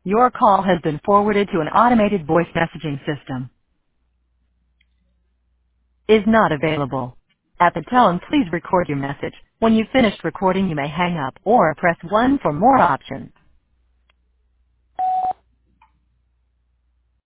Your call has been forwarded to an automated voice messaging system. Is not available. At the tone, please record your message. When you've finished recording, you may hang up or press 1 for more options.